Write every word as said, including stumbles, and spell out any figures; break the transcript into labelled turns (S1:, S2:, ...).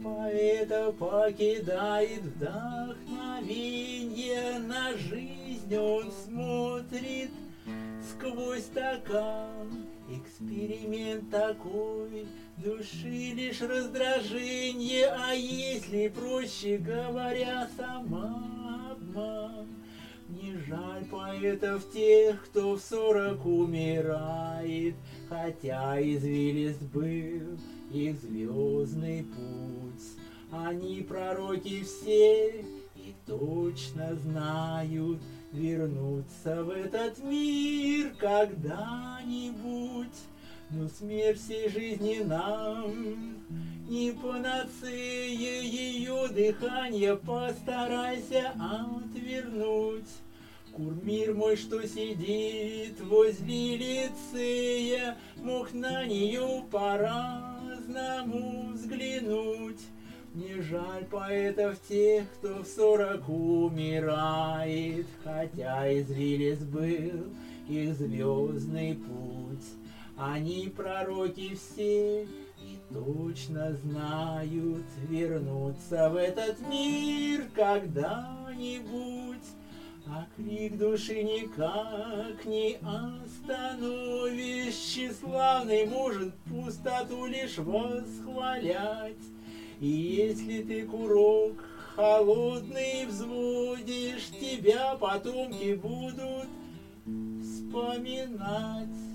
S1: поэта покидает вдохновенье, на жизнь он смотрит сквозь стакан. Эксперимент такой, души лишь раздражение, а если, проще говоря, самообман. Не жаль поэтов тех, кто в сорок умирает, хотя извилист был их звездный путь. Они пророки все и точно знают, вернуться в этот мир когда-нибудь. Но смерть всей жизни нам не панацея, ее дыхание постарайся отвернуть. Кумир мой, что сидит возле лицея, мог на нее по-разному взглянуть. Не жаль поэтов тех, кто в сорок умирает, хотя извилист был их звездный путь. Они пророки все и точно знают, вернуться в этот мир когда-нибудь. А крик души никак не остановишь, тщеславный может пустоту лишь восхвалять. И если ты курок холодный взводишь, тебя потомки будут вспоминать.